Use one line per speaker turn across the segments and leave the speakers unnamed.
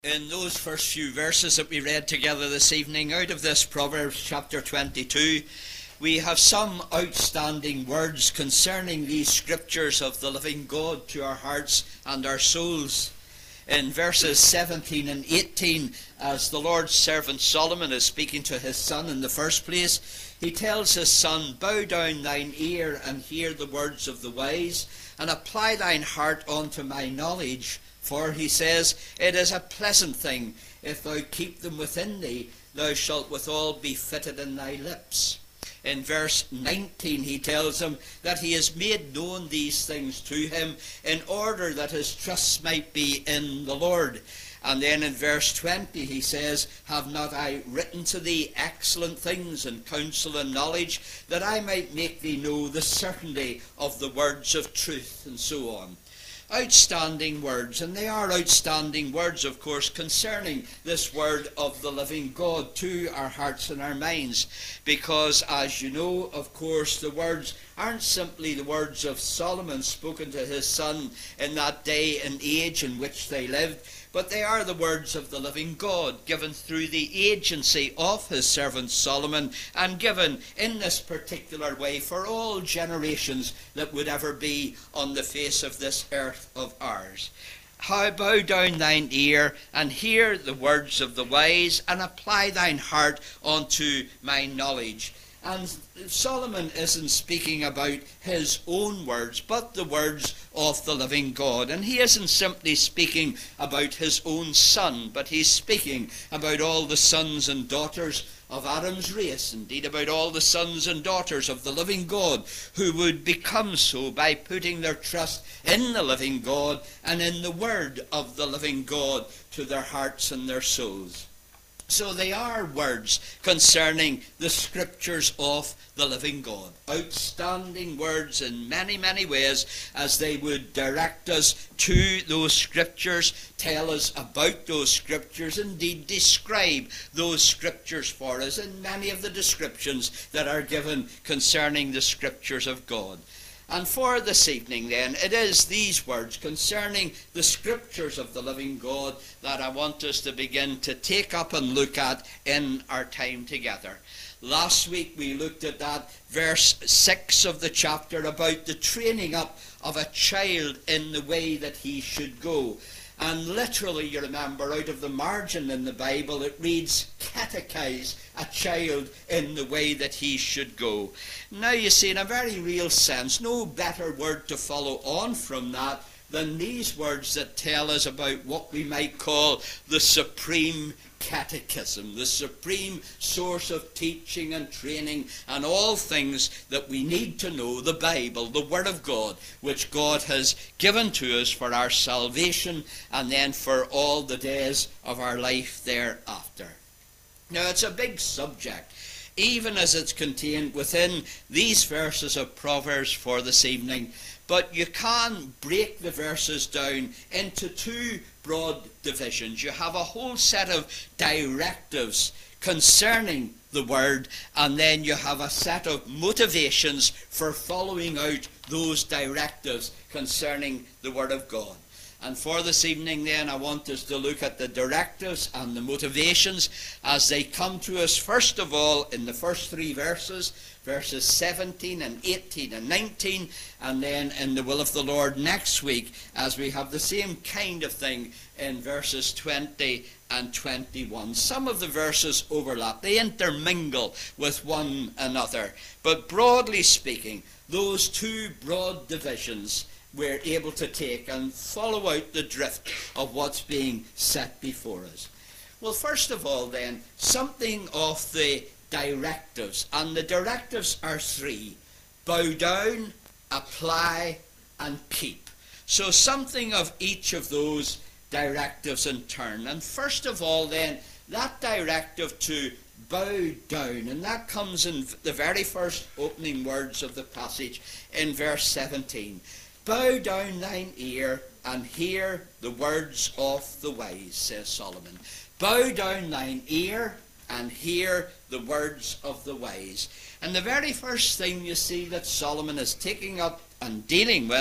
In those first few verses that we read together this evening, out of this Proverbs chapter 22, we have some outstanding words concerning these scriptures of the living God to our hearts and our souls. In verses 17 and 18, as the Lord's servant Solomon is speaking to his son in the first place, he tells his son, "Bow down thine ear and hear the words of the wise, and apply thine heart unto my knowledge. For," he says, "it is a pleasant thing, if thou keep them within thee, thou shalt withal be fitted in thy lips." In verse 19 he tells him that he has made known these things to him in order that his trust might be in the Lord. And then in verse 20 he says, "Have not I written to thee excellent things and counsel and knowledge, that I might make thee know the certainty of the words of truth," and so on. Outstanding words, and they are outstanding words, of course, concerning this word of the living God to our hearts and our minds, because, as you know, of course, the words aren't simply the words of Solomon spoken to his son in that day and age in which they lived, but they are the words of the living God, given through the agency of his servant Solomon, and given in this particular way for all generations that would ever be on the face of this earth of ours. "How bow down thine ear, and hear the words of the wise, and apply thine heart unto my knowledge." And Solomon isn't speaking about his own words, but the words of the living God. And he isn't simply speaking about his own son, but he's speaking about all the sons and daughters of Adam's race, indeed about all the sons and daughters of the living God, who would become so by putting their trust in the living God and in the word of the living God to their hearts and their souls. So they are words concerning the scriptures of the living God. Outstanding words in many, many ways, as they would direct us to those scriptures, tell us about those scriptures, indeed describe those scriptures for us in many of the descriptions that are given concerning the scriptures of God. And for this evening, then, it is these words concerning the scriptures of the living God that I want us to begin to take up and look at in our time together. Last week we looked at that verse 6 of the chapter about the training up of a child in the way that he should go. And literally, you remember, out of the margin in the Bible, it reads, "Catechize a child in the way that he should go." Now, you see, in a very real sense, no better word to follow on from that than these words that tell us about what we might call the supreme catechism, the supreme source of teaching and training and all things that we need to know, the Bible, the Word of God, which God has given to us for our salvation and then for all the days of our life thereafter. Now, it's a big subject, even as it's contained within these verses of Proverbs for this evening. But you can break the verses down into two broad divisions. You have a whole set of directives concerning the word, and then you have a set of motivations for following out those directives concerning the word of God. And for this evening then, I want us to look at the directives and the motivations as they come to us, first of all, in the first three verses, verses 17 and 18 and 19, and then in the will of the Lord next week, as we have the same kind of thing in verses 20 and 21. Some of the verses overlap. They intermingle with one another. But broadly speaking, those two broad divisions we're able to take and follow out the drift of what's being set before us. Well, first of all then, something of the directives. And the directives are three: bow down, apply, and keep. So something of each of those directives in turn. And first of all then, that directive to bow down, and that comes in the very first opening words of the passage in verse 17. "Bow down thine ear and hear the words of the wise," says Solomon. Bow down thine ear and hear the words of the wise. And the very first thing you see that Solomon is taking up and dealing with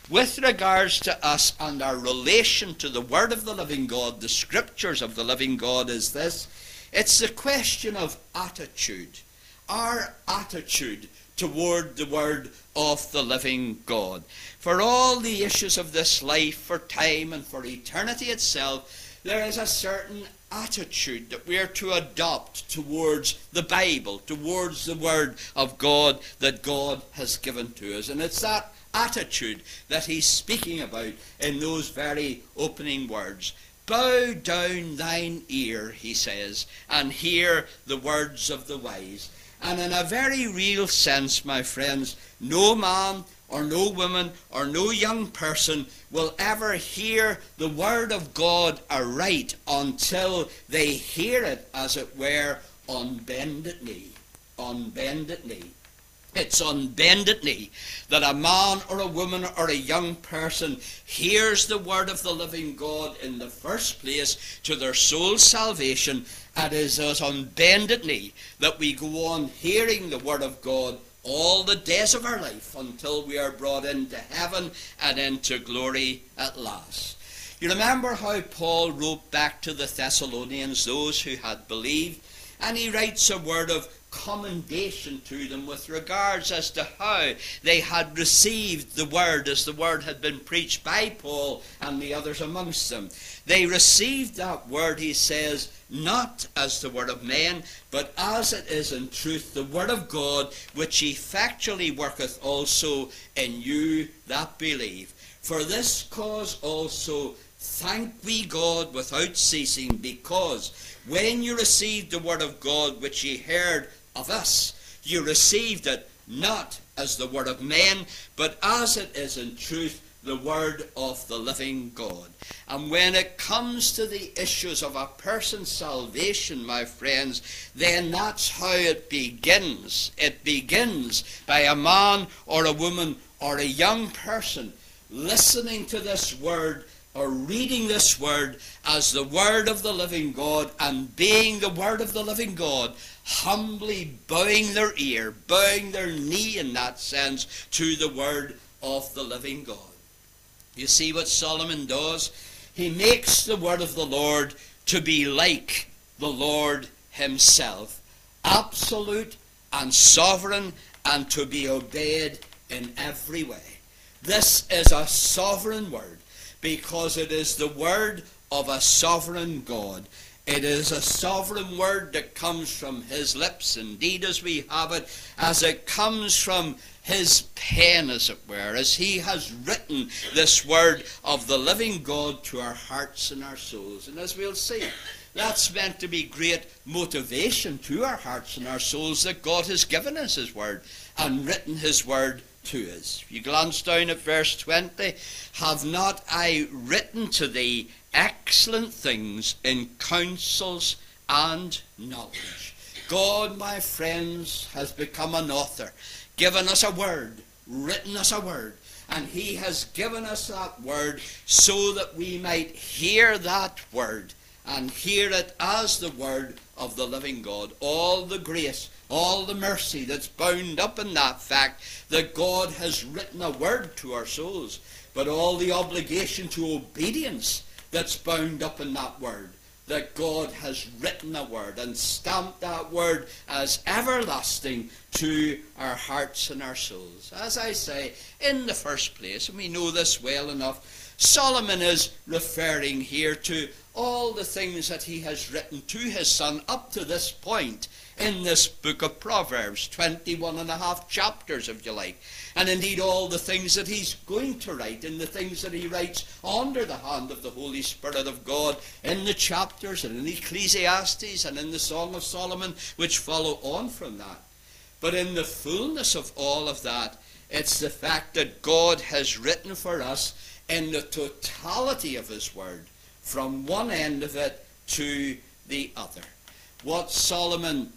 with regards to us and our relation to the Word of the living God, the Scriptures of the living God, is this. It's the question of attitude. Our attitude toward the Word of the living God. For all the issues of this life, for time and for eternity itself, there is a certain attitude that we are to adopt towards the Bible, towards the Word of God that God has given to us. And it's that attitude that he's speaking about in those very opening words. Bow down thine ear, he says, and hear the words of the wise. And in a very real sense, my friends, no man or no woman or no young person will ever hear the Word of God aright until they hear it, as it were, on bended knee. On bended knee. It's on bended knee that a man or a woman or a young person hears the Word of the living God in the first place to their soul's salvation. It is on bended knee that we go on hearing the Word of God all the days of our life until we are brought into heaven and into glory at last. You remember how Paul wrote back to the Thessalonians, those who had believed, and he writes a word of commendation to them with regards as to how they had received the Word as the Word had been preached by Paul and the others amongst them. They received that Word, he says, not as the word of men, but as it is in truth the Word of God, which effectually worketh also in you that believe. For this cause also thank we God without ceasing, because when you received the Word of God which ye heard of us, you received it not as the word of men, but as it is in truth the Word of the living God. And when it comes to the issues of a person's salvation, my friends, then that's how it begins. It begins by a man or a woman or a young person listening to this Word or reading this Word as the Word of the living God, and being the Word of the living God, humbly bowing their ear, bowing their knee in that sense to the Word of the living God. You see what Solomon does? He makes the Word of the Lord to be like the Lord himself, absolute and sovereign, and to be obeyed in every way. This is a sovereign Word, because it is the Word of a sovereign God. It is a sovereign Word that comes from his lips, indeed as we have it, as it comes from his pen, as it were, as he has written this Word of the living God to our hearts and our souls. And as we'll see, that's meant to be great motivation to our hearts and our souls, that God has given us his Word and written his Word to us. If you glance down at verse 20, have not I written to thee excellent things in counsels and knowledge? God, my friends, has become an author, given us a word, written us a word, and he has given us that word so that we might hear that word and hear it as the word of the living God. All the grace, all the mercy that's bound up in that fact that God has written a word to our souls, but all the obligation to obedience that's bound up in that word, that God has written a word and stamped that word as everlasting to our hearts and our souls. As I say, in the first place, and we know this well enough, Solomon is referring here to all the things that he has written to his son up to this point in this book of Proverbs, 21 and a half chapters, if you like. And indeed all the things that he's going to write, and the things that he writes under the hand of the Holy Spirit of God in the chapters and in Ecclesiastes and in the Song of Solomon, which follow on from that. But in the fullness of all of that, it's the fact that God has written for us in the totality of his word, from one end of it to the other. What Solomon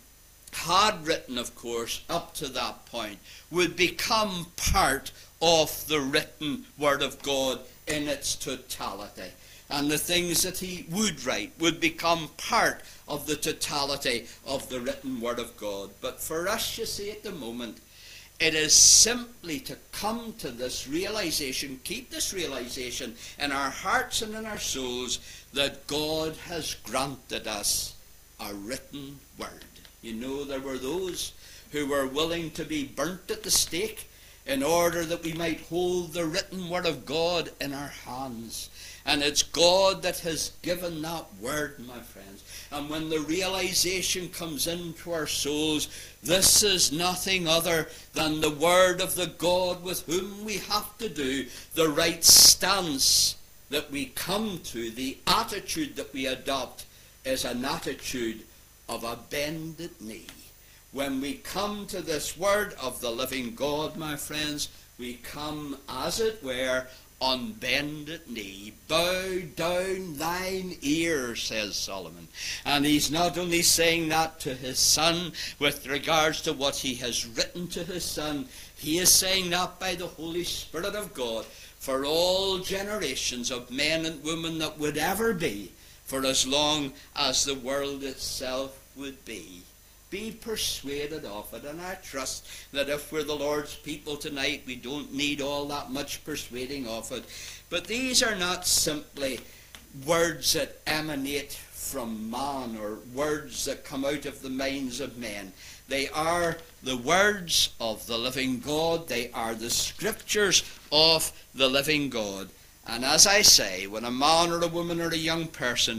had written, of course, up to that point, would become part of the written word of God in its totality. And the things that he would write would become part of the totality of the written word of God. But for us, you see, at the moment, It is simply to come to this realization, keep this realization in our hearts and in our souls, that God has granted us a written word. You know, there were those who were willing to be burnt at the stake in order that we might hold the written word of God in our hands. And it's God that has given that word, my friends. And when the realization comes into our souls, this is nothing other than the word of the God with whom we have to do, the right stance that we come to, the attitude that we adopt is an attitude of a bended knee. When we come to this word of the living God, my friends, we come, as it were, on bended knee. Bow down thine ear, says Solomon. And he's not only saying that to his son with regards to what he has written to his son, he is saying that by the Holy Spirit of God for all generations of men and women that would ever be, for as long as the world itself would be. Be persuaded of it, and I trust that if we're the Lord's people tonight, we don't need all that much persuading of it. But these are not simply words that emanate from man or words that come out of the minds of men. They are the words of the living God. They are the scriptures of the living God. And as I say, when a man or a woman or a young person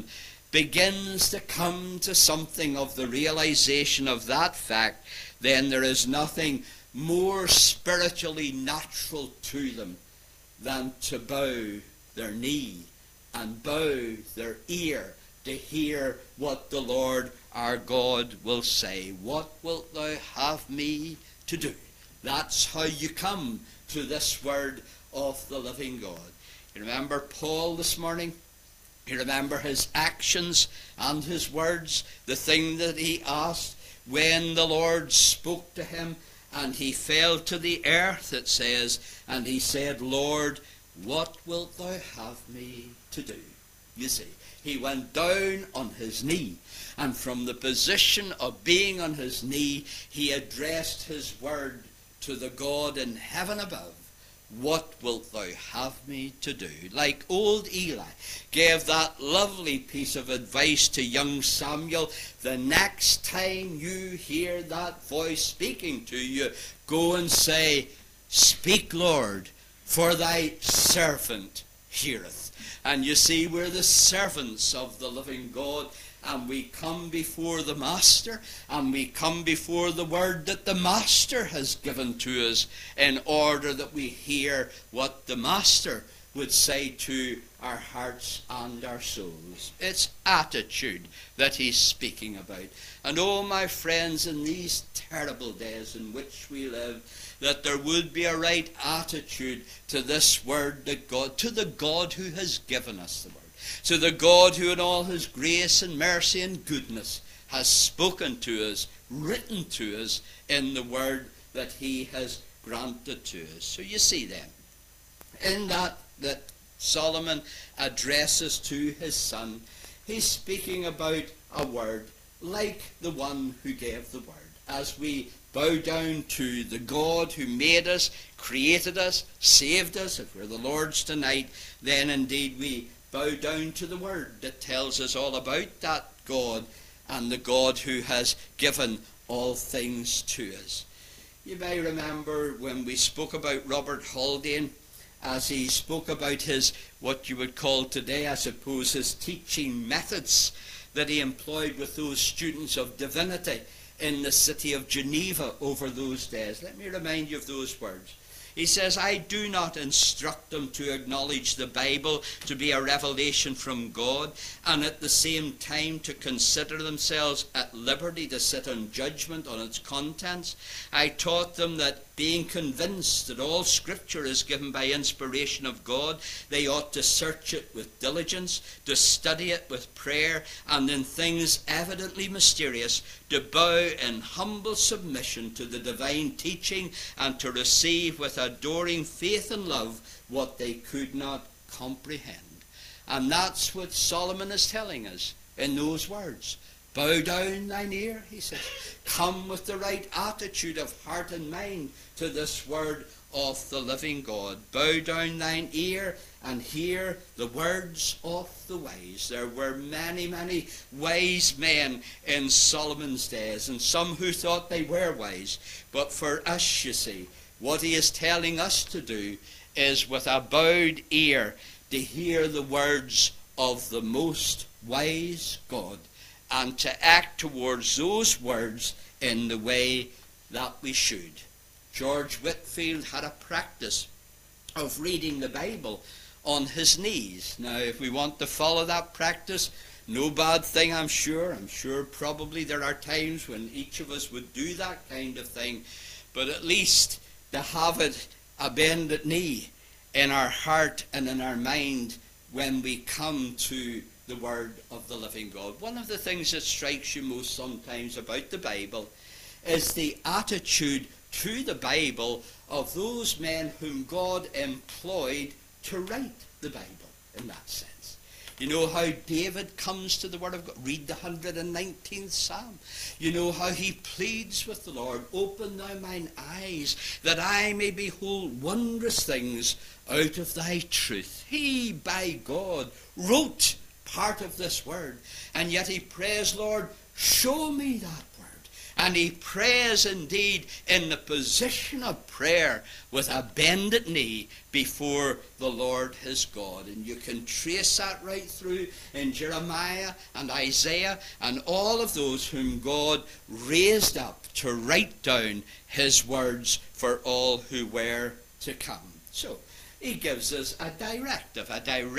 begins to come to something of the realization of that fact, then there is nothing more spiritually natural to them than to bow their knee and bow their ear to hear what the Lord our God will say. What wilt thou have me to do? That's how you come to this word of the living God. You remember Paul this morning? You remember his actions and his words, the thing that he asked when the Lord spoke to him, and he fell to the earth, it says, and he said, Lord, what wilt thou have me to do? You see, he went down on his knee, and from the position of being on his knee, he addressed his word to the God in heaven above. What wilt thou have me to do? Like old Eli gave that lovely piece of advice to young Samuel. The next time you hear that voice speaking to you, go and say, Speak, Lord, for thy servant heareth. And you see, we're the servants of the living God, and we come before the Master, and we come before the word that the Master has given to us, in order that we hear what the Master would say to our hearts and our souls. It's attitude that he's speaking about. And oh, my friends, in these terrible days in which we live, that there would be a right attitude to this word that God, to the God who has given us the word, to the God who in all his grace and mercy and goodness has spoken to us, written to us in the word that he has granted to us. So you see then, in that Solomon addresses to his son, he's speaking about a word like the one who gave the word. As we bow down to the God who made us, created us, saved us, if we're the Lord's tonight, then indeed we bow down to the word that tells us all about that God and the God who has given all things to us. You may remember when we spoke about Robert Haldane, as he spoke about his, what you would call today, I suppose, his teaching methods that he employed with those students of divinity in the city of Geneva over those days. Let me remind you of those words. He says, I do not instruct them to acknowledge the Bible to be a revelation from God, and at the same time to consider themselves at liberty to sit on judgment on its contents. I taught them that being convinced that all Scripture is given by inspiration of God, they ought to search it with diligence, to study it with prayer, and in things evidently mysterious, to bow in humble submission to the divine teaching, and to receive with adoring faith and love what they could not comprehend. And that's what Solomon is telling us in those words. Bow down thine ear, he says. Come with the right attitude of heart and mind to this word of the living God. Bow down thine ear and hear the words of the wise. There were many, many wise men in Solomon's days, and some who thought they were wise. But for us, you see, what he is telling us to do is with a bowed ear to hear the words of the most wise God, and to act towards those words in the way that we should. George Whitefield had a practice of reading the Bible on his knees. Now, if we want to follow that practice, no bad thing, I'm sure. I'm sure probably there are times when each of us would do that kind of thing. But at least to have it a bended knee in our heart and in our mind when we come to the word of the living God. One of the things that strikes you most sometimes about the Bible is the attitude to the Bible of those men whom God employed to write the Bible in that sense. You know how David comes to the word of God. Read the 119th Psalm. You know how he pleads with the Lord, open thou mine eyes, that I may behold wondrous things out of thy truth. He, by God, wrote part of this word, and yet he prays, Lord, show me that word. And he prays indeed in the position of prayer with a bended knee before the Lord his God. And you can trace that right through in Jeremiah and Isaiah and all of those whom God raised up to write down his words for all who were to come. So he gives us a directive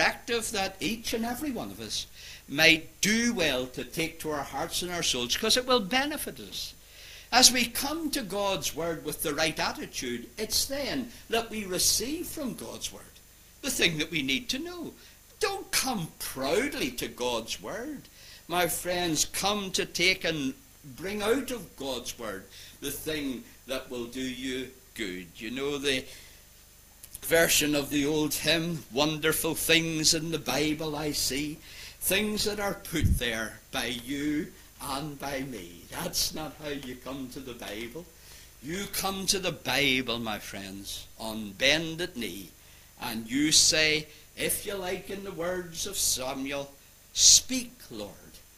that each and every one of us might do well to take to our hearts and our souls, because it will benefit us. As we come to God's word with the right attitude, it's then that we receive from God's word the thing that we need to know. Don't come proudly to God's word. My friends, come to take and bring out of God's word the thing that will do you good. You know the version of the old hymn, wonderful things in the Bible I see, things that are put there by you and by me. That's not how you come to the Bible. You come to the Bible, my friends, on bended knee, and you say, if you like, in the words of Samuel, speak, Lord,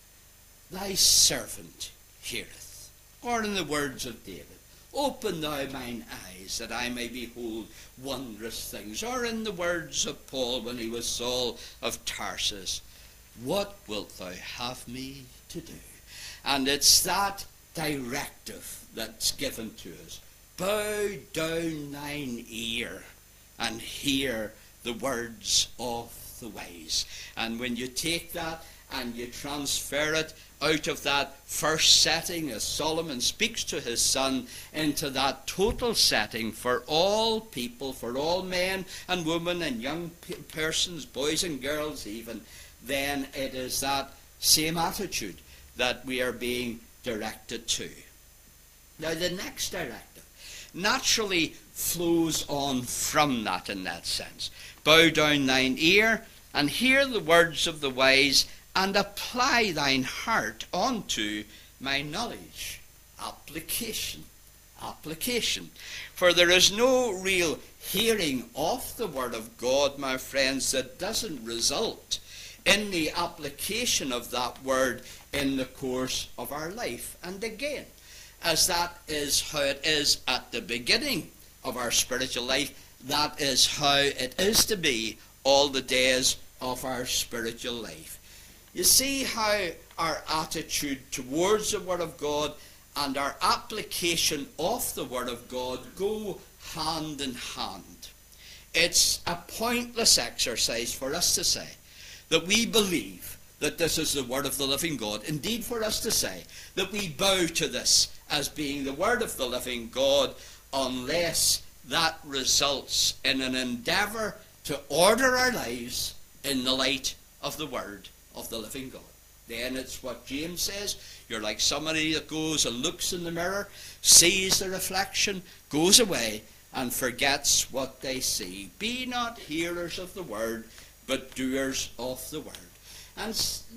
thy servant heareth. Or in the words of David, open thou mine eyes, that I may behold wondrous things. Or in the words of Paul when he was Saul of Tarsus, what wilt thou have me to do? And it's that directive that's given to us. Bow down thine ear and hear the words of the wise. And when you take that and you transfer it out of that first setting as Solomon speaks to his son into that total setting for all people, for all men and women and young persons, boys and girls even, then it is that same attitude that we are being directed to. Now the next directive naturally flows on from that in that sense. Bow down thine ear and hear the words of the wise, and apply thine heart unto my knowledge. Application. For there is no real hearing of the word of God, my friends, that doesn't result in the application of that word in the course of our life. And again, as that is how it is at the beginning of our spiritual life, that is how it is to be all the days of our spiritual life. You see how our attitude towards the Word of God and our application of the Word of God go hand in hand. It's a pointless exercise for us to say that we believe that this is the Word of the living God. Indeed, for us to say that we bow to this as being the Word of the living God, unless that results in an endeavour to order our lives in the light of the Word of the living God. Then it's what James says, you're like somebody that goes and looks in the mirror, sees the reflection, goes away and forgets what they see. Be not hearers of the word, but doers of the word. And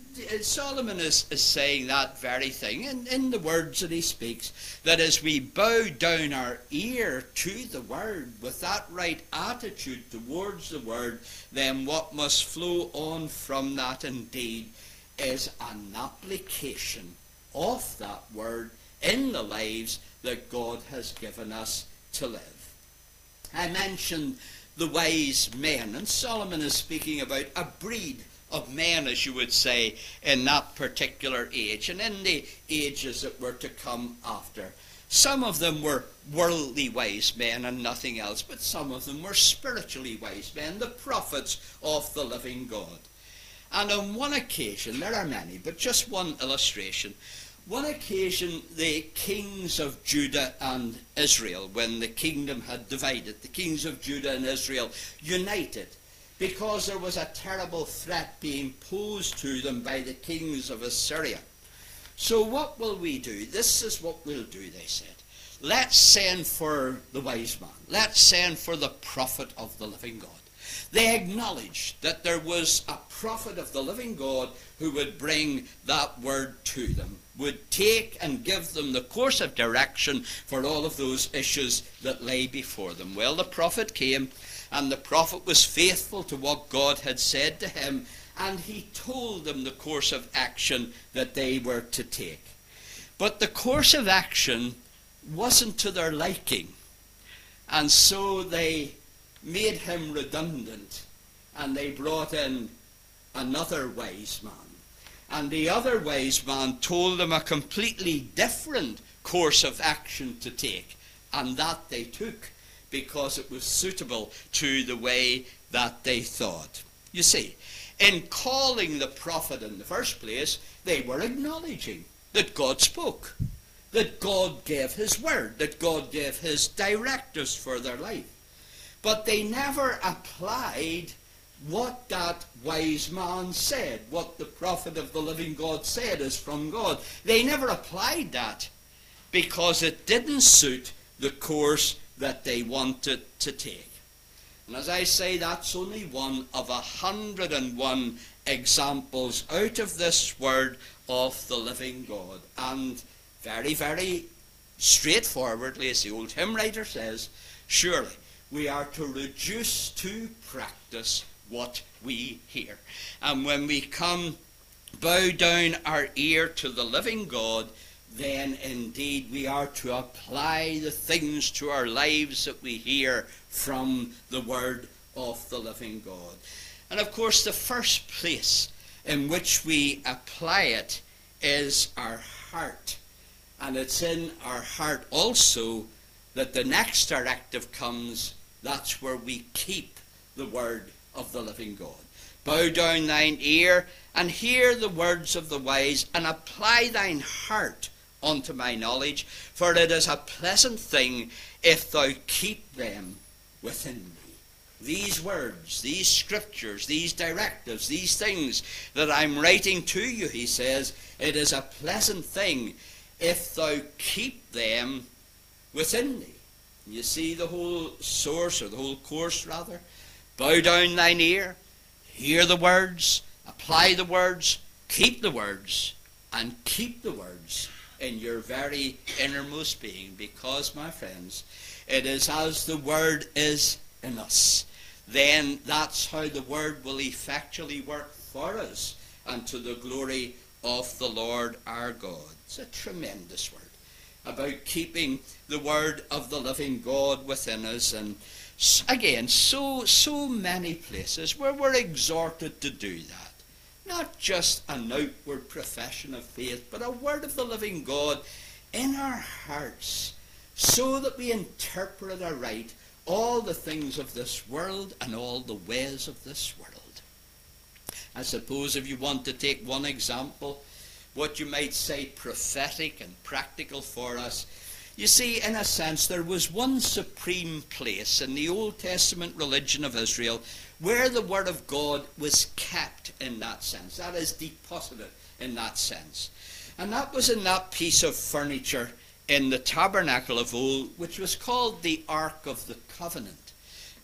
Solomon is saying that very thing in the words that he speaks, that as we bow down our ear to the word with that right attitude towards the word, then what must flow on from that indeed is an application of that word in the lives that God has given us to live. I mentioned the wise men, and Solomon is speaking about a breed of men, as you would say, in that particular age and in the ages that were to come after. Some of them were worldly wise men and nothing else, but some of them were spiritually wise men, the prophets of the living God. And on one occasion, there are many, but just one illustration, one occasion the kings of Judah and Israel, when the kingdom had divided, the kings of Judah and Israel united, because there was a terrible threat being posed to them by the kings of Assyria. So what will we do? This is what we'll do, they said. Let's send for the wise man. Let's send for the prophet of the living God. They acknowledged that there was a prophet of the living God who would bring that word to them, would take and give them the course of direction for all of those issues that lay before them. Well, the prophet came, and the prophet was faithful to what God had said to him, and he told them the course of action that they were to take. But the course of action wasn't to their liking, and so they made him redundant, and they brought in another wise man. And the other wise man told them a completely different course of action to take, and that they took because it was suitable to the way that they thought. You see, in calling the prophet in the first place, they were acknowledging that God spoke, that God gave his word, that God gave his directives for their life. But they never applied what that wise man said, what the prophet of the living God said is from God. They never applied that because it didn't suit the course that they wanted to take. And as I say, that's only one of 101 examples out of this word of the living God. And very, very straightforwardly, as the old hymn writer says, surely we are to reduce to practice what we hear. And when we come, bow down our ear to the living God, then indeed we are to apply the things to our lives that we hear from the word of the living God. And of course, the first place in which we apply it is our heart. And it's in our heart also that the next directive comes. That's where we keep the word of the living God. Bow down thine ear and hear the words of the wise, and apply thine heart unto my knowledge, for it is a pleasant thing if thou keep them within thee. These words, these scriptures, these directives, these things that I'm writing to you, he says, it is a pleasant thing if thou keep them within thee. You see the whole source, or the whole course rather. Bow down thine ear, hear the words, apply the words, keep the words, and keep the words in your very innermost being. Because, my friends, it is as the word is in us, then that's how the word will effectually work for us, and to the glory of the Lord our God. It's a tremendous word about keeping the word of the living God within us. And again, so many places where we're exhorted to do that. Not just an outward profession of faith, but a word of the living God in our hearts, so that we interpret aright all the things of this world and all the ways of this world. I suppose if you want to take one example, what you might say prophetic and practical for us, you see, in a sense, there was one supreme place in the Old Testament religion of Israel where the Word of God was kept in that sense. That is, deposited in that sense. And that was in that piece of furniture in the tabernacle of old, which was called the Ark of the Covenant.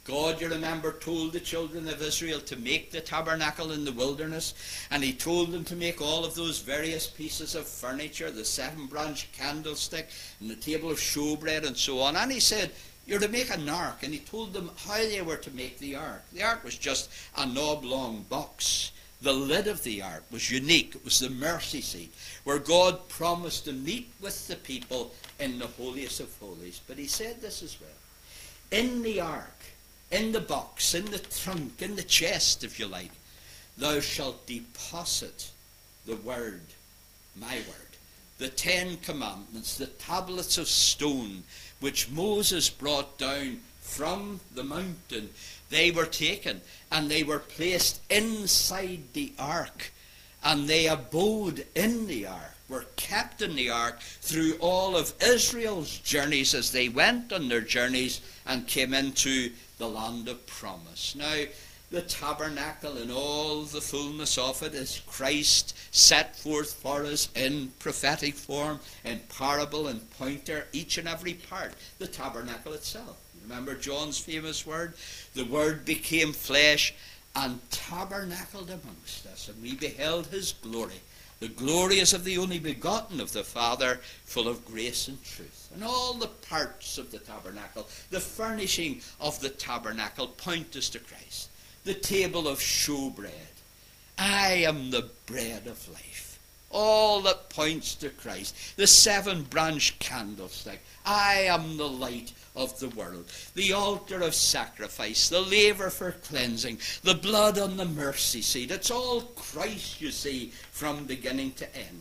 God, you remember, told the children of Israel to make the tabernacle in the wilderness, and he told them to make all of those various pieces of furniture, the 7-branch candlestick, and the table of showbread, and so on. And he said, you're to make an ark, and he told them how they were to make the ark. The ark was just an oblong box. The lid of the ark was unique. It was the mercy seat, where God promised to meet with the people in the holiest of holies. But he said this as well. In the ark, in the box, in the trunk, in the chest, if you like, thou shalt deposit the word, my word, the 10 Commandments, the tablets of stone, which Moses brought down from the mountain. They were taken and they were placed inside the ark, and they abode in the ark, were kept in the ark through all of Israel's journeys as they went on their journeys and came into the land of promise. Now, the tabernacle in all the fullness of it is Christ set forth for us in prophetic form, in parable and pointer, each and every part. The tabernacle itself. Remember John's famous word? The Word became flesh and tabernacled amongst us, and we beheld his glory. The glory is of the only begotten of the Father, full of grace and truth. And all the parts of the tabernacle, the furnishing of the tabernacle, point us to Christ. The table of showbread. I am the bread of life. All that points to Christ. The 7-branch candlestick. I am the light of the world. The altar of sacrifice. The laver for cleansing. The blood on the mercy seat. It's all Christ, you see, from beginning to end.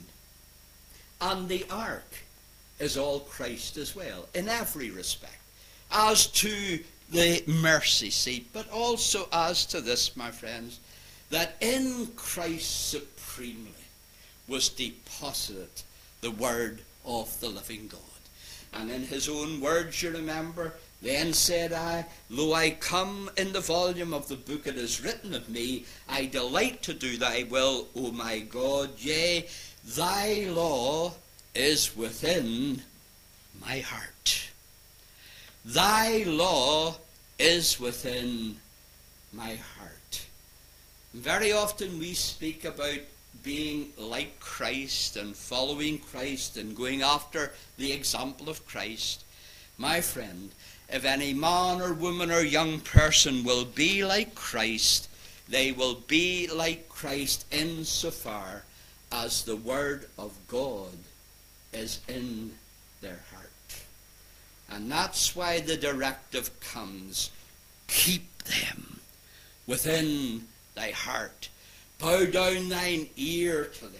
And the ark is all Christ as well, in every respect. As to the mercy seat, but also as to this, my friends, that in Christ supremely was deposited the word of the living God. And in his own words, you remember, then said I, lo, I come in the volume of the book it is written of me, I delight to do thy will, O my God, yea, thy law is within my heart. Thy law is within my heart. Very often we speak about being like Christ and following Christ and going after the example of Christ. My friend, if any man or woman or young person will be like Christ, they will be like Christ insofar as the word of God is in their heart. And that's why the directive comes, keep them within thy heart. Bow down thine ear to them.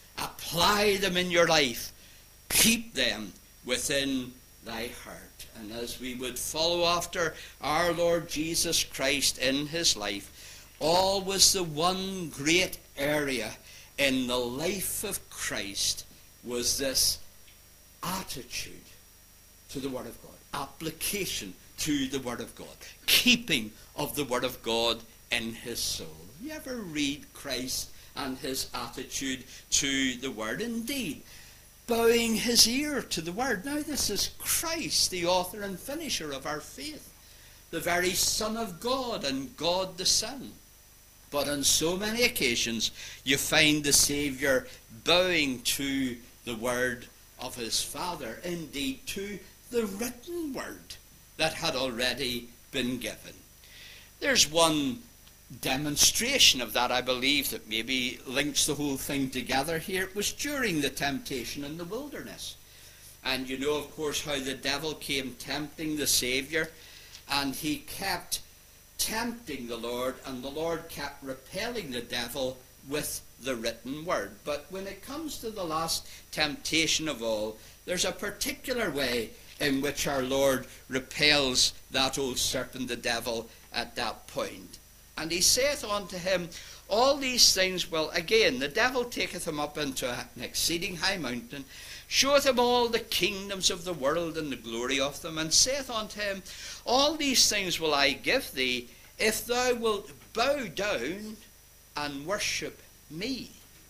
Apply them in your life. Keep them within thy heart. And as we would follow after our Lord Jesus Christ in his life, always the one great area in the life of Christ was this attitude to the Word of God, application to the Word of God, keeping of the Word of God in his soul. You ever read Christ and his attitude to the Word? Indeed, bowing his ear to the Word. Now this is Christ, the author and finisher of our faith, the very Son of God and God the Son. But on so many occasions you find the Saviour bowing to the Word of his Father, indeed to the written Word that had already been given. There's one demonstration of that, I believe, that maybe links the whole thing together here. It was during the temptation in the wilderness. And you know, of course, how the devil came tempting the Saviour, and he kept tempting the Lord, and the Lord kept repelling the devil with the written word. But when it comes to the last temptation of all, there's a particular way in which our Lord repels that old serpent, the devil, at that point. And he saith unto him, all these things will, again, the devil taketh him up into an exceeding high mountain, showeth him all the kingdoms of the world and the glory of them, and saith unto him, all these things will I give thee, if thou wilt bow down and worship me.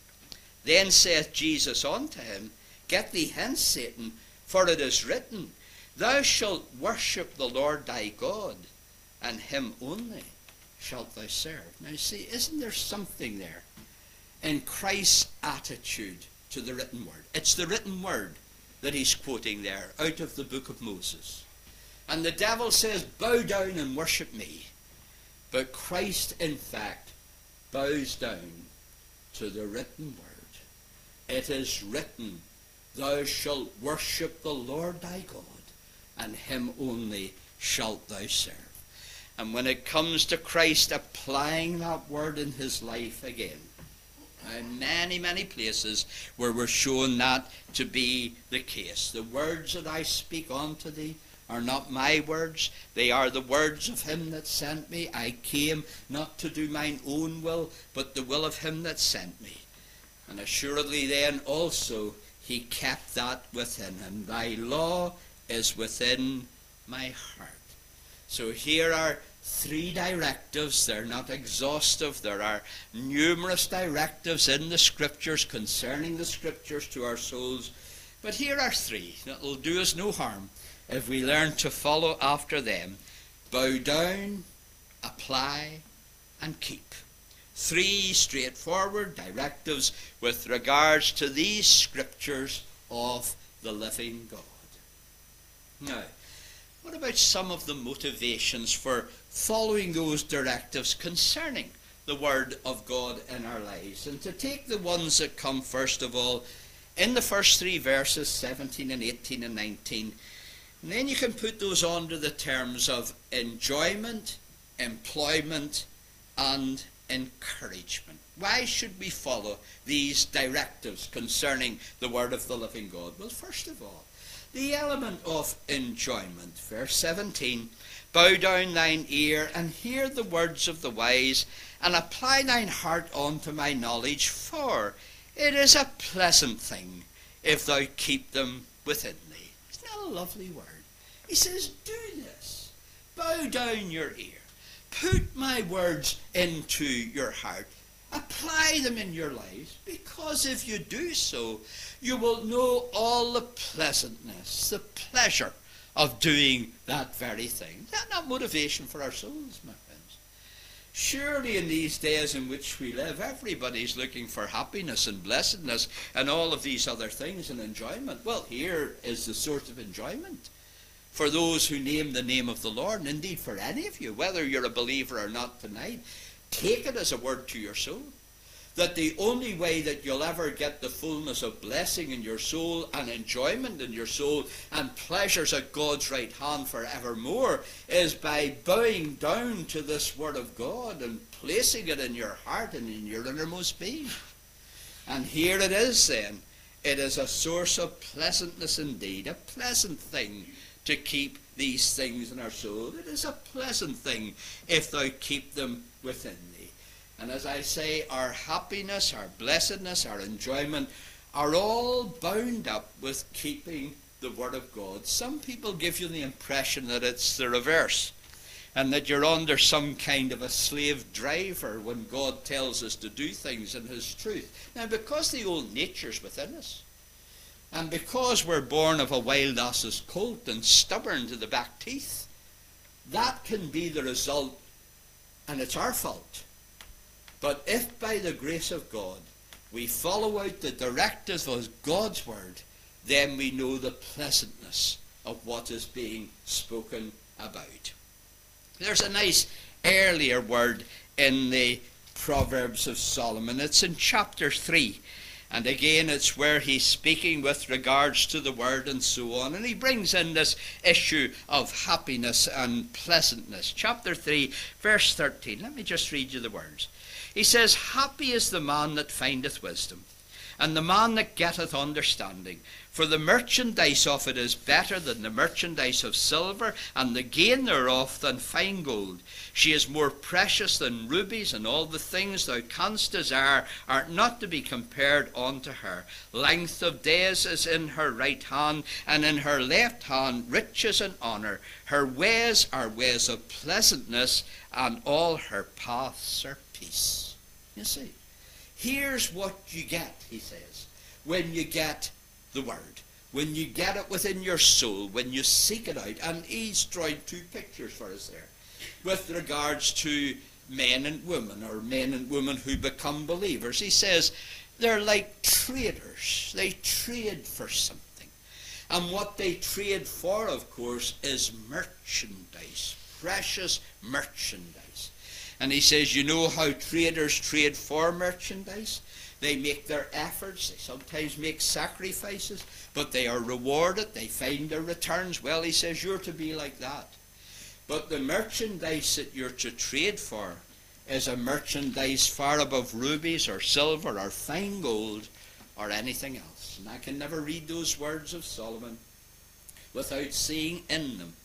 Then saith Jesus unto him, get thee hence, Satan, for it is written, thou shalt worship the Lord thy God, and him only shalt thou serve. Now see, isn't there something there in Christ's attitude to the written word? It's the written word that he's quoting there out of the book of Moses. And the devil says, bow down and worship me. But Christ, in fact, bows down to the written word. It is written, thou shalt worship the Lord thy God, and him only shalt thou serve. And when it comes to Christ applying that word in his life again, in many, many places where we're shown that to be the case. The words that I speak unto thee are not my words, they are the words of him that sent me. I came not to do mine own will, but the will of him that sent me. And assuredly then also he kept that within him. Thy law is within my heart. So here are 3 directives. They're not exhaustive. There are numerous directives in the Scriptures concerning the Scriptures to our souls. But here are 3 that will do us no harm if we learn to follow after them. Bow down, apply, and keep. 3 straightforward directives with regards to these Scriptures of the living God. Now, what about some of the motivations for following those directives concerning the Word of God in our lives? And to take the ones that come first of all in the first 3 verses, 17 and 18 and 19, and then you can put those onto the terms of enjoyment, employment, and encouragement. Why should we follow these directives concerning the Word of the living God? Well, first of all, the element of enjoyment. Verse 17, bow down thine ear and hear the words of the wise, and apply thine heart unto my knowledge, for it is a pleasant thing if thou keep them within thee. Isn't that a lovely word? He says, do this. Bow down your ear. Put my words into your heart. Apply them in your lives, because if you do so, you will know all the pleasantness, the pleasure of doing that very thing. Is that not motivation for our souls, my friends? Surely in these days in which we live, everybody's looking for happiness and blessedness and all of these other things and enjoyment. Well, here is the source of enjoyment for those who name the name of the Lord, and indeed for any of you, whether you're a believer or not tonight. Take it as a word to your soul, that the only way that you'll ever get the fullness of blessing in your soul and enjoyment in your soul and pleasures at God's right hand forevermore is by bowing down to this Word of God and placing it in your heart and in your innermost being. And here it is then. It is a source of pleasantness indeed, a pleasant thing to keep these things in our soul. It is a pleasant thing if thou keep them within thee. And as I say, our happiness, our blessedness, our enjoyment are all bound up with keeping the Word of God. Some people give you the impression that it's the reverse, and that you're under some kind of a slave driver when God tells us to do things in his truth. Now, because the old nature's within us, and because we're born of a wild ass's colt and stubborn to the back teeth, that can be the result, and it's our fault. But if by the grace of God we follow out the directives of God's Word, then we know the pleasantness of what is being spoken about. There's a nice earlier word in the Proverbs of Solomon. It's in chapter 3. And again, it's where he's speaking with regards to the Word and so on. And he brings in this issue of happiness and pleasantness. Chapter 3, verse 13. Let me just read you the words. He says, happy is the man that findeth wisdom, and the man that getteth understanding. For the merchandise of it is better than the merchandise of silver, and the gain thereof than fine gold. She is more precious than rubies, and all the things thou canst desire are not to be compared unto her. Length of days is in her right hand, and in her left hand riches and honour. Her ways are ways of pleasantness, and all her paths are peace. You see, here's what you get, he says, when you get the Word, when you get it within your soul, when you seek it out. And he's drawing 2 pictures for us there. with regards to men and women, or men and women who become believers. He says they're like traders. They trade for something. And what they trade for, of course, is merchandise, precious merchandise. And he says, you know how traders trade for merchandise? They make their efforts, they sometimes make sacrifices, but they are rewarded, they find their returns. Well, he says, you're to be like that. But the merchandise that you're to trade for is a merchandise far above rubies or silver or fine gold or anything else. And I can never read those words of Solomon without seeing in them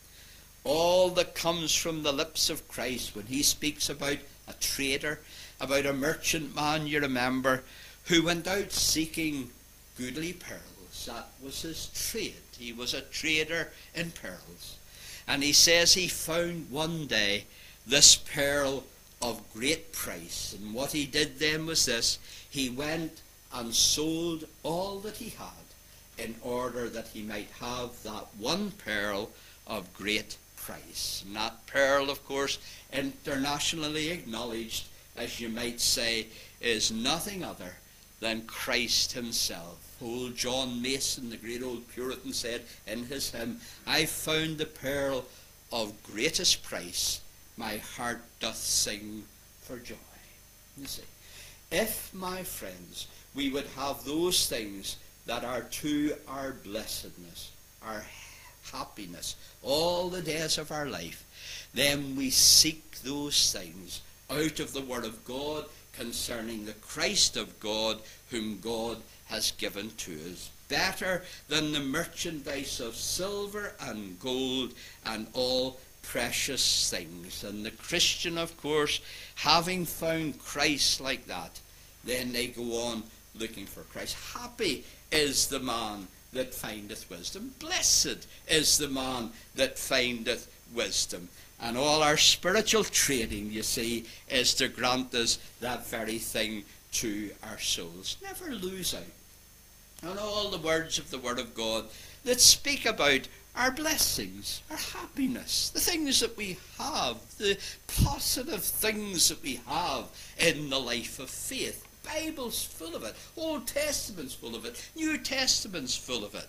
all that comes from the lips of Christ when he speaks about a trader, about a merchant man, you remember, who went out seeking goodly pearls. That was his trade. He was a trader in pearls. And he says he found one day this pearl of great price. And what he did then was this: he went and sold all that he had in order that he might have that one pearl of great price. And that pearl, of course, internationally acknowledged, as you might say, is nothing other than Christ himself. Old John Mason, the great old Puritan, said in his hymn, I found the pearl of greatest price, my heart doth sing for joy. You see, if, my friends, we would have those things that are to our blessedness, our happiness, all the days of our life, then we seek those things out of the Word of God concerning the Christ of God, whom God has given to us. Better than the merchandise of silver and gold and all precious things. And the Christian, of course, having found Christ like that, then they go on looking for Christ. Happy is the man that findeth wisdom. Blessed is the man that findeth wisdom. And all our spiritual trading, you see, is to grant us that very thing to our souls. Never lose out on all the words of the Word of God that speak about our blessings, our happiness, the things that we have, the positive things that we have in the life of faith. Bible's full of it. Old Testament's full of it. New Testament's full of it.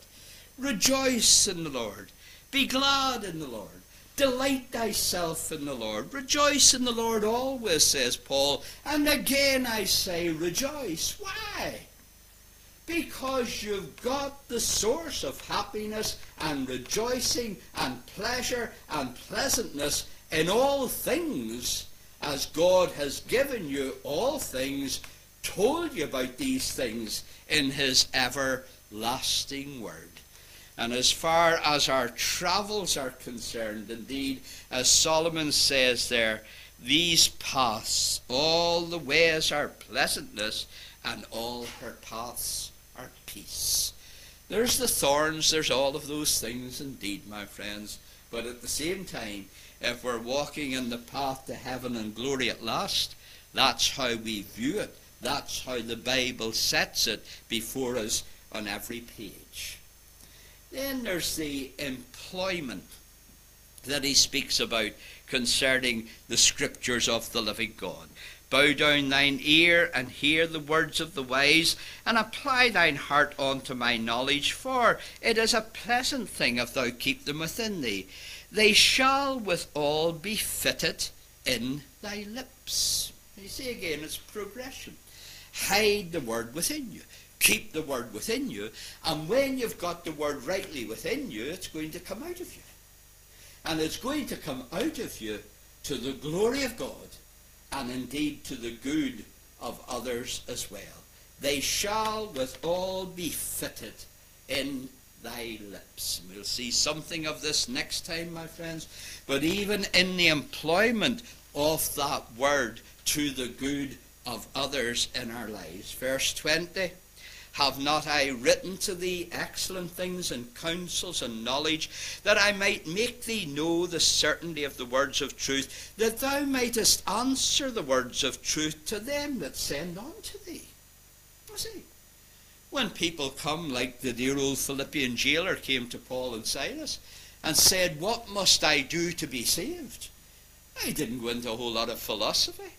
Rejoice in the Lord. Be glad in the Lord. Delight thyself in the Lord. Rejoice in the Lord always, says Paul. And again I say, rejoice. Why? Because you've got the source of happiness and rejoicing and pleasure and pleasantness in all things, as God has given you all things, told you about these things in his everlasting word. And as far as our travels are concerned, indeed, as Solomon says there, these paths, all the ways are pleasantness, and all her paths are peace. There's the thorns, there's all of those things indeed, my friends. But at the same time, if we're walking in the path to heaven and glory at last, that's how we view it. That's how the Bible sets it before us on every page. Then there's the employment that he speaks about concerning the scriptures of the living God. Bow down thine ear and hear the words of the wise, and apply thine heart unto my knowledge, for it is a pleasant thing if thou keep them within thee. They shall withal be fitted in thy lips. You see again, it's progression. Hide the word within you. Keep the word within you. And when you've got the word rightly within you, it's going to come out of you. And it's going to come out of you to the glory of God, and indeed to the good of others as well. They shall withal be fitted in thy lips. And we'll see something of this next time, my friends. But even in the employment of that word to the good of others in our lives. Verse 20, have not I written to thee excellent things and counsels and knowledge, that I might make thee know the certainty of the words of truth, that thou mightest answer the words of truth to them that send on to thee. You see, when people come, like the dear old Philippian jailer came to Paul and Silas and said, what must I do to be saved? They didn't go into a whole lot of philosophy.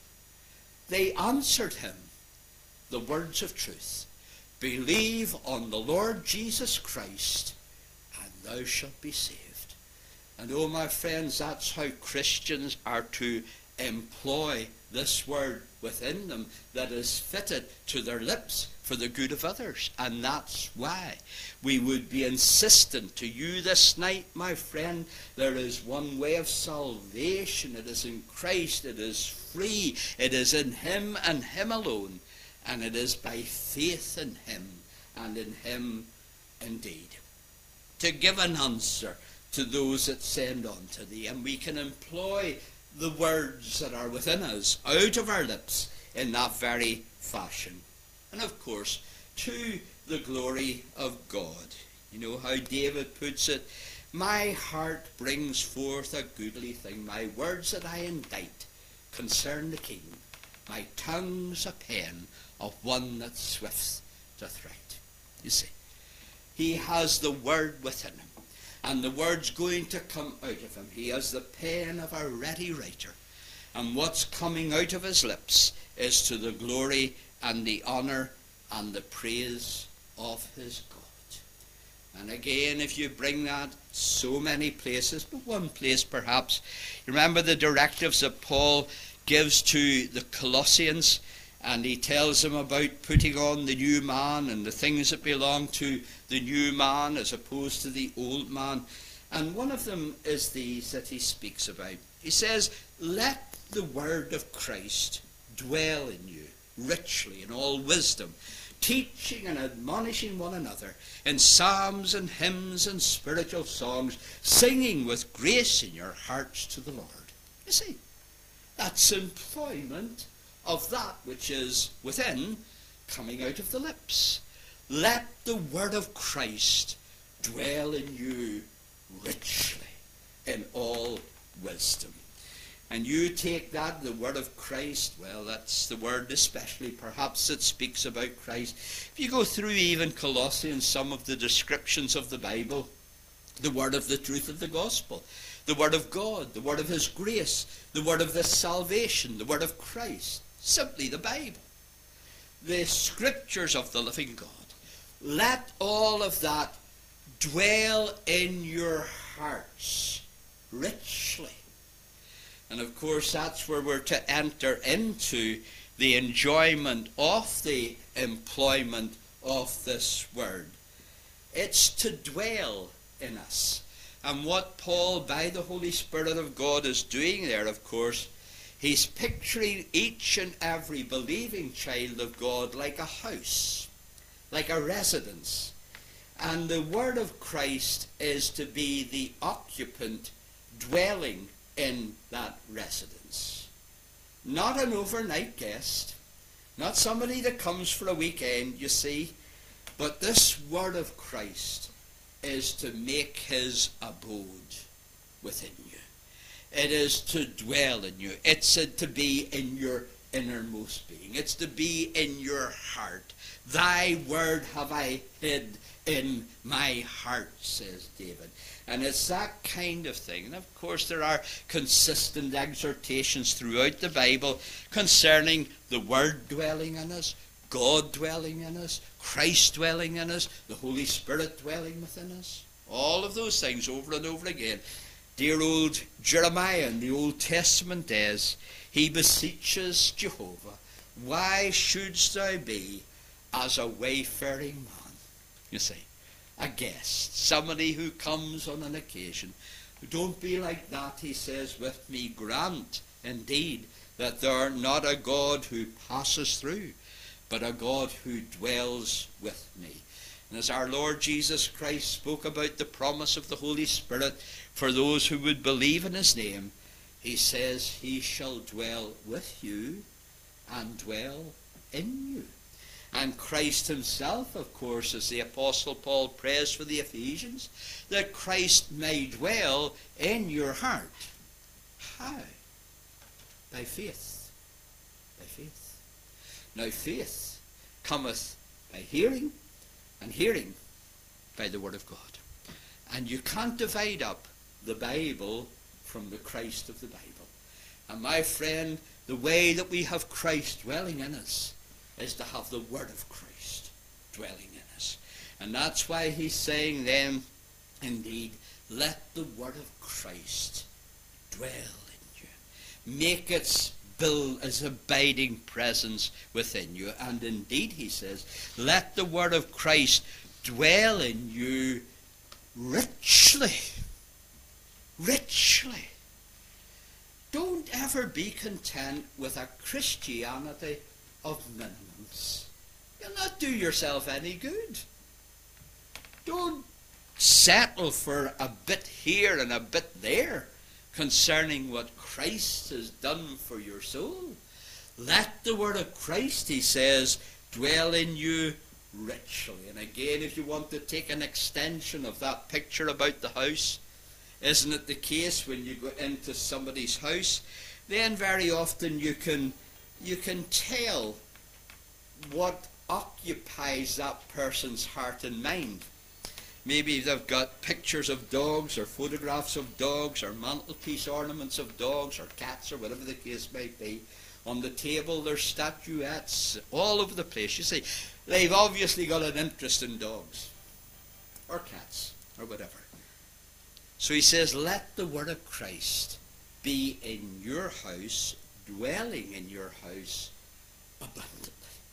They answered him the words of truth. Believe on the Lord Jesus Christ, and thou shalt be saved. And oh, my friends, that's how Christians are to employ this word within them that is fitted to their lips for the good of others. And that's why we would be insistent to you this night, my friend, there is one way of salvation. It is in Christ. It is free. It is in him and him alone. And it is by faith in him and in him indeed. To give an answer to those that send on to thee. And we can employ the words that are within us out of our lips in that very fashion. And of course, to the glory of God. You know how David puts it, my heart brings forth a goodly thing. My words that I indite concern the king. My tongue's a pen of one that swift doth write. You see, he has the word within him, and the word's going to come out of him. He has the pen of a ready writer, and what's coming out of his lips is to the glory and the honour and the praise of his God. And again, if you bring that so many places, but one place perhaps, you remember the directives that Paul gives to the Colossians, and he tells them about putting on the new man and the things that belong to the new man as opposed to the old man. And one of them is these that he speaks about. He says, let the word of Christ dwell in you richly in all wisdom, teaching and admonishing one another in psalms and hymns and spiritual songs, singing with grace in your hearts to the Lord. You see, that's employment of that which is within, coming out of the lips. Let the word of Christ dwell in you richly in all wisdom. And you take that, the word of Christ, well, that's the word especially perhaps that speaks about Christ. If you go through even Colossians, some of the descriptions of the Bible, the word of the truth of the gospel, the word of God, the word of his grace, the word of this salvation, the word of Christ, simply the Bible, the scriptures of the living God. Let all of that dwell in your hearts richly. And of course, that's where we're to enter into the enjoyment of the employment of this word. It's to dwell in us. And what Paul, by the Holy Spirit of God, is doing there, of course, he's picturing each and every believing child of God like a house, like a residence. And the word of Christ is to be the occupant dwelling in that residence. Not an overnight guest, not somebody that comes for a weekend, you see, but this word of Christ is to make his abode within you. It is to dwell in you. It's to be in your innermost being. It's to be in your heart. Thy word have I hid in my heart, says David. And it's that kind of thing. And of course there are consistent exhortations throughout the Bible concerning the word dwelling in us, God dwelling in us, Christ dwelling in us, the Holy Spirit dwelling within us. All of those things over and over again. Dear old Jeremiah in the Old Testament days, he beseeches Jehovah, why shouldst thou be as a wayfaring man? You see, a guest, somebody who comes on an occasion. Don't be like that, he says, with me. Grant, indeed, that thou art not a God who passes through, but a God who dwells with me. And as our Lord Jesus Christ spoke about the promise of the Holy Spirit for those who would believe in his name, he says, he shall dwell with you and dwell in you. And Christ himself, of course, as the Apostle Paul prays for the Ephesians, that Christ may dwell in your heart. How? By faith. By faith. Now faith cometh by hearing, and hearing by the word of God. And you can't divide up the Bible from the Christ of the Bible. And my friend, the way that we have Christ dwelling in us is to have the word of Christ dwelling in us. And that's why he's saying then, indeed, let the word of Christ dwell in you. Make its build as abiding presence within you. And indeed, he says, let the word of Christ dwell in you richly. Richly. Don't ever be content with a Christianity of minimums. You'll not do yourself any good. Don't settle for a bit here and a bit there concerning what Christ has done for your soul. Let the word of Christ, he says, dwell in you richly. And again, if you want to take an extension of that picture about the house, isn't it the case when you go into somebody's house, then very often you can tell what occupies that person's heart and mind. Maybe they've got pictures of dogs or photographs of dogs or mantelpiece ornaments of dogs or cats or whatever the case might be. On the table there's statuettes all over the place. You see, they've obviously got an interest in dogs or cats or whatever. So he says, let the word of Christ be in your house, dwelling in your house abundantly.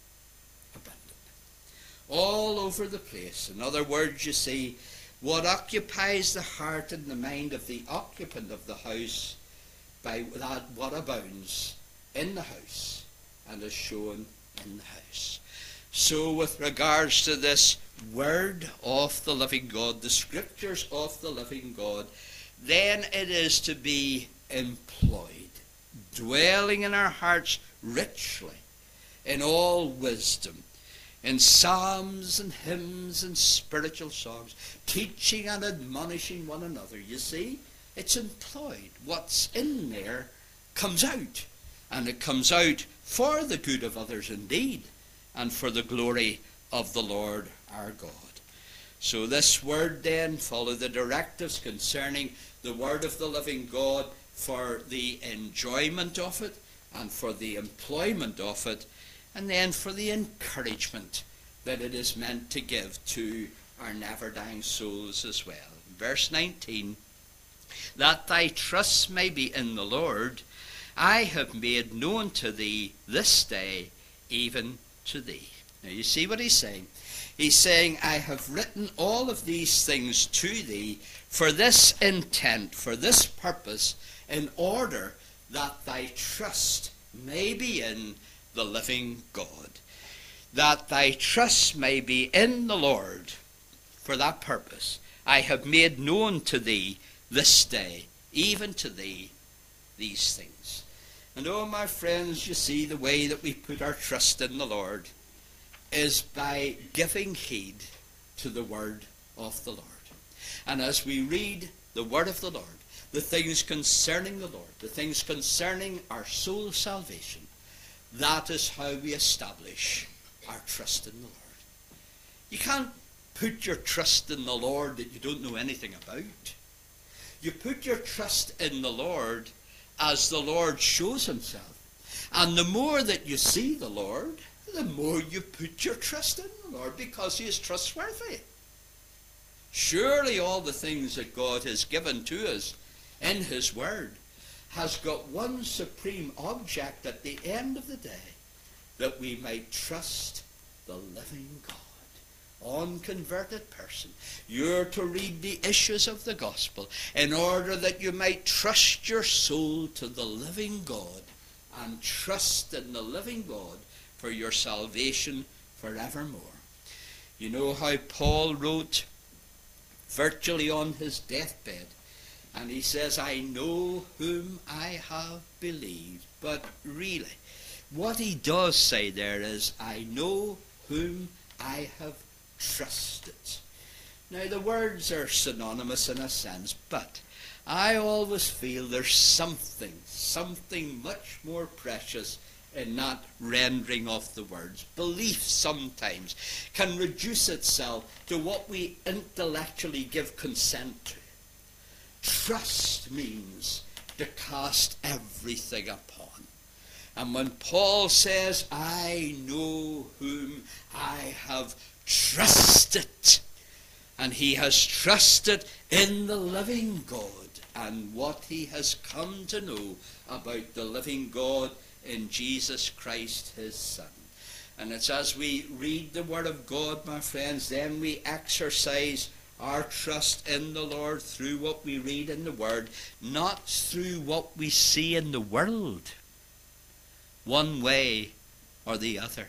All over the place. In other words, you see, what occupies the heart and the mind of the occupant of the house, by that what abounds in the house and is shown in the house. So with regards to this word of the living God, the scriptures of the living God, then it is to be employed, dwelling in our hearts richly in all wisdom, in psalms and hymns and spiritual songs, teaching and admonishing one another. You see, it's employed. What's in there comes out, and it comes out for the good of others indeed, and for the glory of the Lord our God. So this word then, follow the directives concerning the word of the living God for the enjoyment of it, and for the employment of it, and then for the encouragement that it is meant to give to our never-dying souls as well. Verse 19, that thy trust may be in the Lord, I have made known to thee this day, even to thee. Now you see what he's saying. He's saying, I have written all of these things to thee for this intent, for this purpose, in order that thy trust may be in the living God. That thy trust may be in the Lord. For that purpose I have made known to thee this day, even to thee, these things. And oh, my friends, you see, the way that we put our trust in the Lord is by giving heed to the word of the Lord. And as we read the word of the Lord, the things concerning the Lord, the things concerning our soul salvation, that is how we establish our trust in the Lord. You can't put your trust in the Lord that you don't know anything about. You put your trust in the Lord as the Lord shows himself. And the more that you see the Lord, the more you put your trust in the Lord, because he is trustworthy. Surely all the things that God has given to us in his word has got one supreme object at the end of the day, that we might trust the living God. Unconverted person, you're to read the issues of the gospel in order that you might trust your soul to the living God, and trust in the living God for your salvation forevermore. You know how Paul wrote virtually on his deathbed, and he says, I know whom I have believed. But really, what he does say there is, I know whom I have trusted. Now, the words are synonymous in a sense, but I always feel there's something much more precious in that rendering of the words. Belief sometimes can reduce itself to what we intellectually give consent to. Trust means to cast everything upon. And when Paul says, I know whom I have trusted, and he has trusted in the living God and what he has come to know about the living God in Jesus Christ his Son. And it's as we read the Word of God, my friends, then we exercise our trust in the Lord through what we read in the Word, not through what we see in the world, one way or the other.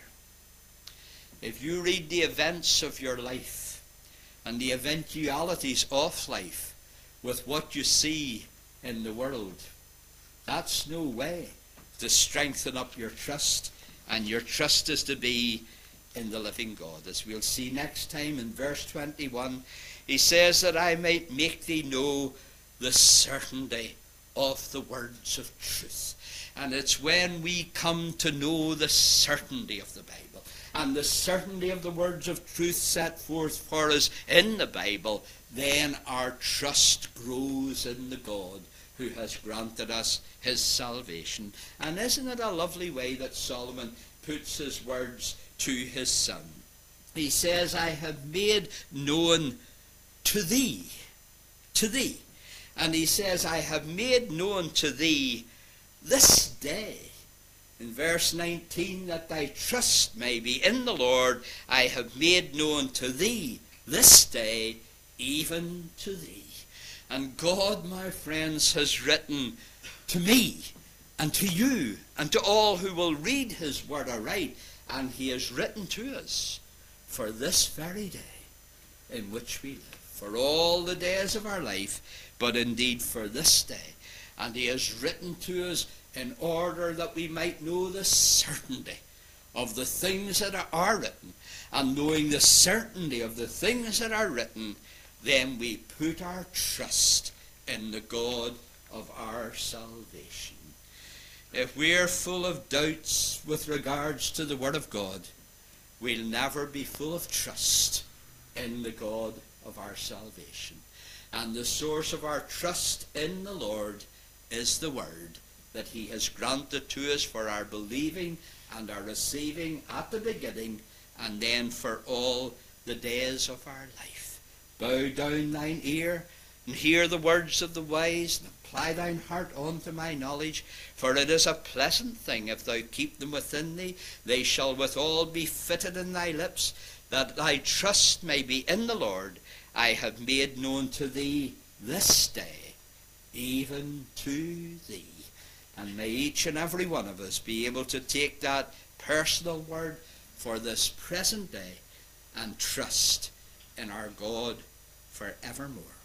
If you read the events of your life and the eventualities of life with what you see in the world, that's no way to strengthen up your trust, and your trust is to be in the living God. As we'll see next time in verse 21, he says that I might make thee know the certainty of the words of truth. And it's when we come to know the certainty of the Bible and the certainty of the words of truth set forth for us in the Bible, then our trust grows in the God who has granted us his salvation. And isn't it a lovely way that Solomon puts his words to his son? He says, I have made known to thee. And he says, I have made known to thee this day. In verse 19, that thy trust may be in the Lord, I have made known to thee this day, even to thee. And God, my friends, has written to me and to you and to all who will read his word aright, and he has written to us for this very day in which we live, for all the days of our life, but indeed for this day. And he has written to us in order that we might know the certainty of the things that are written. And knowing the certainty of the things that are written, then we put our trust in the God of our salvation. If we're full of doubts with regards to the Word of God, we'll never be full of trust in the God of our salvation. And the source of our trust in the Lord is the Word that he has granted to us for our believing and our receiving at the beginning, and then for all the days of our life. Bow down thine ear and hear the words of the wise, and apply thine heart unto my knowledge. For it is a pleasant thing if thou keep them within thee. They shall withal be fitted in thy lips, that thy trust may be in the Lord. I have made known to thee this day, even to thee. And may each and every one of us be able to take that personal word for this present day and trust in our God forevermore.